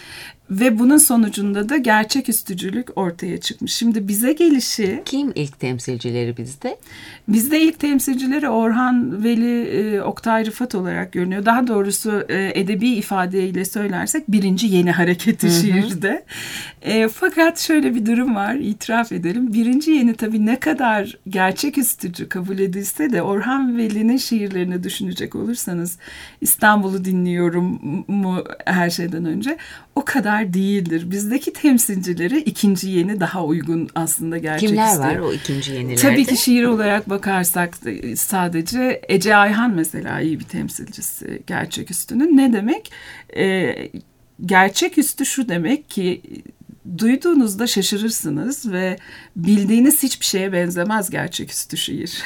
Ve bunun sonucunda da gerçeküstücülük ortaya çıkmış. Şimdi bize gelişi... Kim ilk temsilcileri bizde? Bizde ilk temsilcileri Orhan Veli, e, Oktay Rıfat olarak görünüyor. Daha doğrusu e, edebi ifadeyle söylersek birinci yeni hareketi şiirde. E, fakat şöyle bir durum var, itiraf edelim. Birinci yeni tabii ne kadar gerçeküstücü kabul edilse de Orhan Veli'nin şiirlerini düşünecek olursanız İstanbul'u dinliyorum mu her şeyden önce... O kadar değildir. Bizdeki temsilcileri ikinci yeni daha uygun aslında gerçeküstü. Kimler var o ikinci yenilerde? Tabii ki şiir olarak bakarsak sadece Ece Ayhan mesela iyi bir temsilcisi gerçeküstünün. Ne demek? Ee, gerçeküstü şu demek ki duyduğunuzda şaşırırsınız ve bildiğiniz hiçbir şeye benzemez gerçeküstü şiir.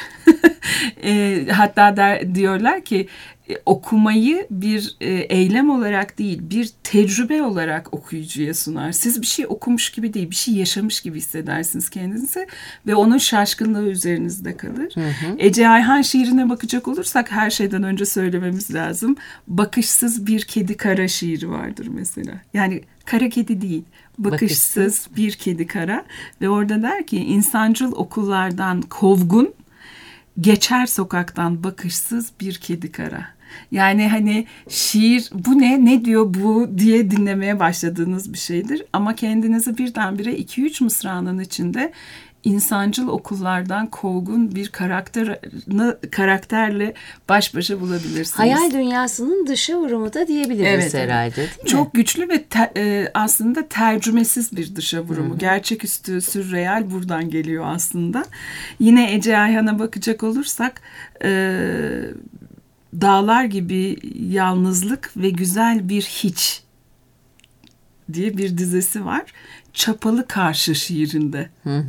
e, hatta der, diyorlar ki e, okumayı bir e, eylem olarak değil, bir tecrübe olarak okuyucuya sunar. Siz bir şey okumuş gibi değil, bir şey yaşamış gibi hissedersiniz kendinizi ve onun şaşkınlığı üzerinizde kalır. Hı hı. Ece Ayhan şiirine bakacak olursak her şeyden önce söylememiz lazım. Bakışsız bir kedi kara şiiri vardır mesela. Yani kara kedi değil. Bakışsız, Bakışsız bir kedi kara ve orada der ki insancıl okullardan kovgun geçer sokaktan bakışsız bir kedi kara. Yani hani şiir bu ne ne diyor bu diye dinlemeye başladığınız bir şeydir ama kendinizi birdenbire iki üç mısranın içinde insancıl okullardan kovgun bir karakter karakterle baş başa bulabilirsiniz. Hayal dünyasının dışa vurumu da diyebiliriz evet, herhalde. Değil mi? Çok güçlü ve te, e, aslında tercümesiz bir dışa vurumu. Hı-hı. Gerçeküstü, sürreal buradan geliyor aslında. Yine Ece Ayhan'a bakacak olursak e, dağlar gibi yalnızlık ve güzel bir hiç diye bir dizesi var. Çapalı Karşı şiirinde.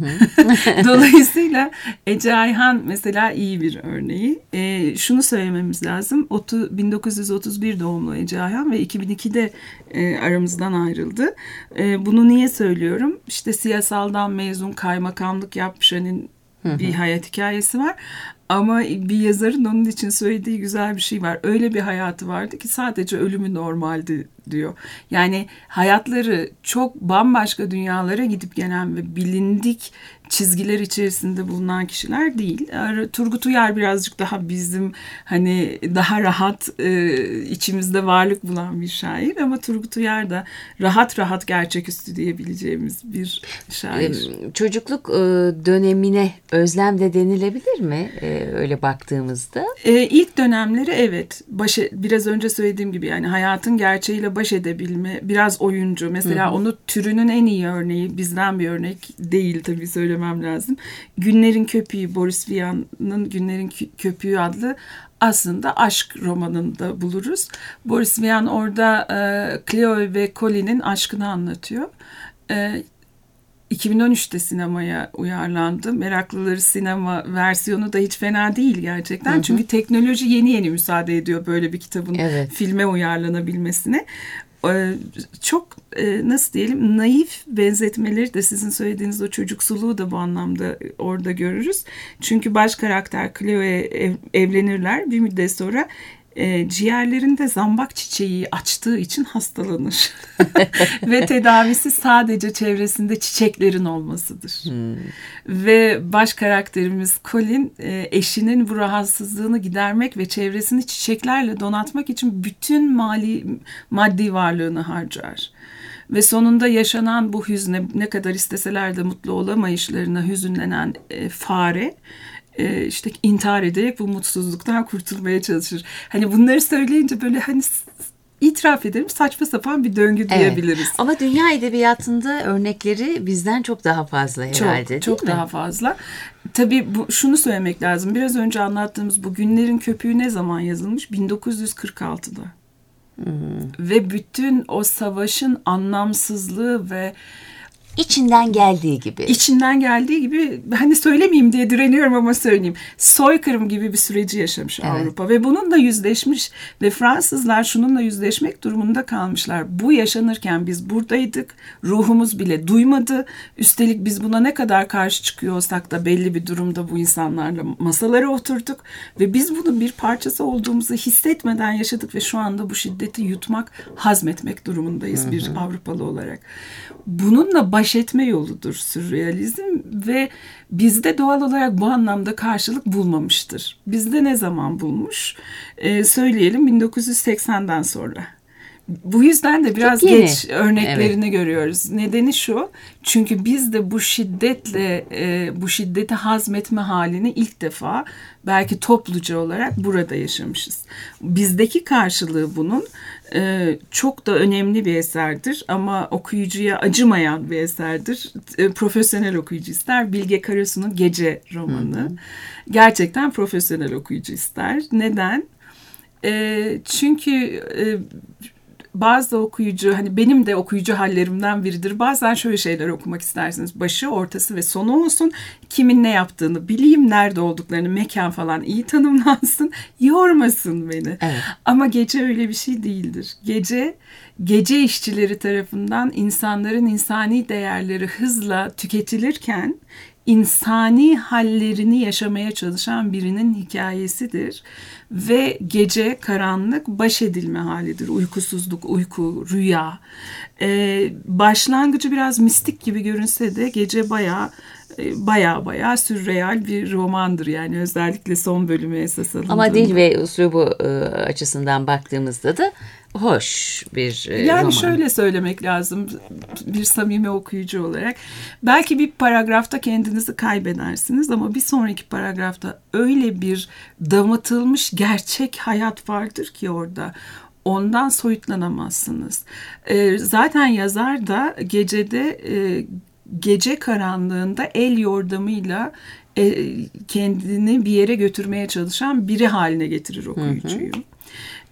Dolayısıyla Ece Ayhan mesela iyi bir örneği. E, şunu söylememiz lazım. bin dokuz yüz otuz bir doğumlu Ece Ayhan ve iki bin ikide e, aramızdan ayrıldı. E, bunu niye söylüyorum? İşte siyasaldan mezun, kaymakamlık yapmış, hani bir hayat hikayesi var. Ama bir yazarın onun için söylediği güzel bir şey var. Öyle bir hayatı vardı ki sadece ölümü normaldi diyor. Yani hayatları çok bambaşka dünyalara gidip gelen ve bilindik çizgiler içerisinde bulunan kişiler değil. Turgut Uyar birazcık daha bizim hani daha rahat e, içimizde varlık bulan bir şair ama Turgut Uyar da rahat rahat gerçeküstü diyebileceğimiz bir şair. Çocukluk dönemine özlem de denilebilir mi öyle baktığımızda? E, ilk dönemleri evet. Baş, biraz önce söylediğim gibi yani hayatın gerçeğiyle baş edebilme, biraz oyuncu. Mesela hı hı. onu türünün en iyi örneği, bizden bir örnek değil tabii söylemem lazım. Günlerin Köpüğü, Boris Vian'ın Günlerin Köpüğü adlı aslında aşk romanında buluruz. Boris Vian orada e, Cleo ve Colin'in aşkını anlatıyor. E, iki bin on üçte sinemaya uyarlandı. Meraklıları sinema versiyonu da hiç fena değil gerçekten. Hı hı. Çünkü teknoloji yeni yeni müsaade ediyor böyle bir kitabın evet. filme uyarlanabilmesine. Çok nasıl diyelim naif benzetmeleri de sizin söylediğiniz o çocuksuluğu da bu anlamda orada görürüz. Çünkü baş karakter Cleo'ya ev, evlenirler. Bir müddet sonra e, ciğerlerinde zambak çiçeği açtığı için hastalanır. Ve tedavisi sadece çevresinde çiçeklerin olmasıdır. Hmm. Ve baş karakterimiz Colin e, eşinin bu rahatsızlığını gidermek ve çevresini çiçeklerle donatmak için bütün mali maddi varlığını harcar. Ve sonunda yaşanan bu hüzne, ne kadar isteseler de mutlu olamayışlarına hüzünlenen e, fare e, işte intihar ederek bu mutsuzluktan kurtulmaya çalışır. Hani bunları söyleyince böyle hani itiraf ederim saçma sapan bir döngü diyebiliriz. Evet. Ama dünya edebiyatında örnekleri bizden çok daha fazla herhalde çok, değil çok mi? Çok daha fazla. Tabii bu, şunu söylemek lazım. Biraz önce anlattığımız bu Günlerin Köpüğü ne zaman yazılmış? bin dokuz yüz kırk altıda. Hmm. Ve bütün o savaşın anlamsızlığı ve içinden geldiği gibi. İçinden geldiği gibi hani söylemeyeyim diye direniyorum ama söyleyeyim. Soykırım gibi bir süreci yaşamış evet. Avrupa ve bununla yüzleşmiş ve Fransızlar şununla yüzleşmek durumunda kalmışlar. Bu yaşanırken biz buradaydık. Ruhumuz bile duymadı. Üstelik biz buna ne kadar karşı çıkıyor olsak da belli bir durumda bu insanlarla masalara oturduk ve biz bunun bir parçası olduğumuzu hissetmeden yaşadık ve şu anda bu şiddeti yutmak, hazmetmek durumundayız hı hı. bir Avrupalı olarak. Bununla baş etme yoludur sürrealizm ve bizde doğal olarak bu anlamda karşılık bulmamıştır. Bizde ne zaman bulmuş? Ee, söyleyelim bin dokuz yüz seksenden sonra. Bu yüzden de biraz geç örneklerini evet. görüyoruz. Nedeni şu, çünkü biz de bu şiddetle, e, bu şiddeti hazmetme halini ilk defa belki topluca olarak burada yaşamışız. Bizdeki karşılığı bunun e, çok da önemli bir eserdir ama okuyucuya acımayan bir eserdir. E, profesyonel okuyucu ister. Bilge Karasu'nun Gece romanı. Hı hı. Gerçekten profesyonel okuyucu ister. Neden? E, çünkü... E, Bazı okuyucu, hani benim de okuyucu hallerimden biridir. Bazen şöyle şeyler okumak istersiniz. Başı, ortası ve sonu olsun. Kimin ne yaptığını bileyim, nerede olduklarını, mekan falan iyi tanımlansın. Yormasın beni. Evet. Ama gece öyle bir şey değildir. Gece, gece işçileri tarafından insanların insani değerleri hızla tüketilirken insani hallerini yaşamaya çalışan birinin hikayesidir. Ve gece, karanlık, baş edilme halidir. Uykusuzluk, uyku, rüya. Ee, başlangıcı biraz mistik gibi görünse de gece bayağı baya baya sürreal bir romandır. Yani özellikle son bölümü esas alındığında. Ama dil ve üslubu açısından baktığımızda da hoş bir yani roman. Yani şöyle söylemek lazım bir samimi okuyucu olarak. Belki bir paragrafta kendinizi kaybedersiniz ama bir sonraki paragrafta öyle bir damıtılmış gerçek hayat vardır ki orada. Ondan soyutlanamazsınız. Ee, zaten yazar da gecede e, gece karanlığında el yordamıyla e, kendini bir yere götürmeye çalışan biri haline getirir okuyucuyu. Hı hı.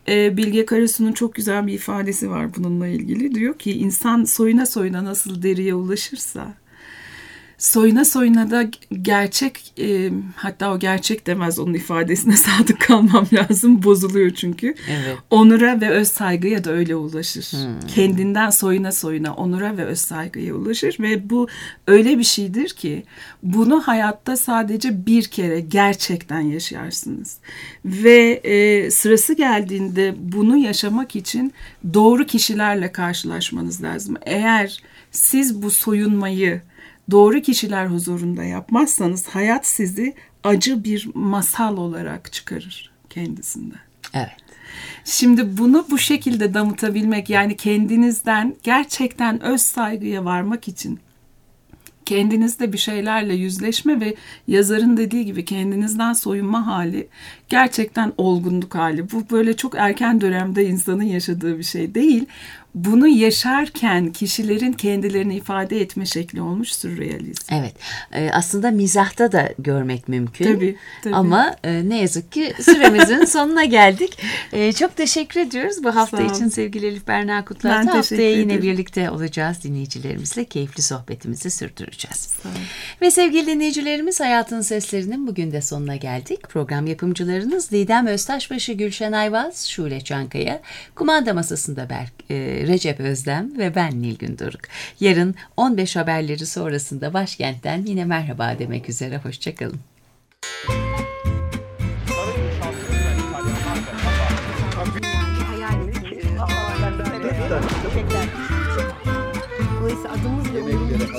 e, Bilge Karasu'nun çok güzel bir ifadesi var bununla ilgili. Diyor ki insan soyuna soyuna nasıl deriye ulaşırsa, soyuna soyuna da gerçek, e, hatta o gerçek demez, onun ifadesine sadık kalmam lazım, bozuluyor çünkü. Evet. Onura ve öz saygıya da öyle ulaşır. Hmm. Kendinden soyuna soyuna onura ve öz saygıya ulaşır ve bu öyle bir şeydir ki bunu hayatta sadece bir kere gerçekten yaşarsınız. Ve e, sırası geldiğinde bunu yaşamak için doğru kişilerle karşılaşmanız lazım. Eğer siz bu soyunmayı doğru kişiler huzurunda yapmazsanız hayat sizi acı bir masal olarak çıkarır kendisinden. Evet. Şimdi bunu bu şekilde damıtabilmek, yani kendinizden gerçekten öz saygıya varmak için kendinizde bir şeylerle yüzleşme ve yazarın dediği gibi kendinizden soyunma hali gerçekten olgunluk hali. Bu böyle çok erken dönemde insanın yaşadığı bir şey değil. Bunu yaşarken kişilerin kendilerini ifade etme şekli olmuş sürrealizm. Evet. Ee, aslında mizahta da görmek mümkün. Tabii, tabii. Ama e, ne yazık ki süremizin sonuna geldik. E, çok teşekkür ediyoruz bu hafta Sağ ol. için sevgili Elif Berna Ben Kutlar'da. teşekkür Haftaya yine ederim. birlikte olacağız dinleyicilerimizle. Keyifli sohbetimizi sürdüreceğiz. Sağ ol. Ve sevgili dinleyicilerimiz, Hayatın Seslerinin bugün de sonuna geldik. Program yapımcılarınız Didem Öztaşbaşı, Gülşen Ayvaz, Şule Çankaya, kumanda masasında Berk, e, Recep Özdem ve ben Nilgün Doruk. Yarın on beş haberleri sonrasında başkentten yine merhaba demek üzere. Hoşçakalın.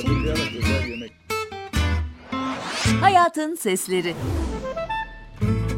Hayatın Sesleri.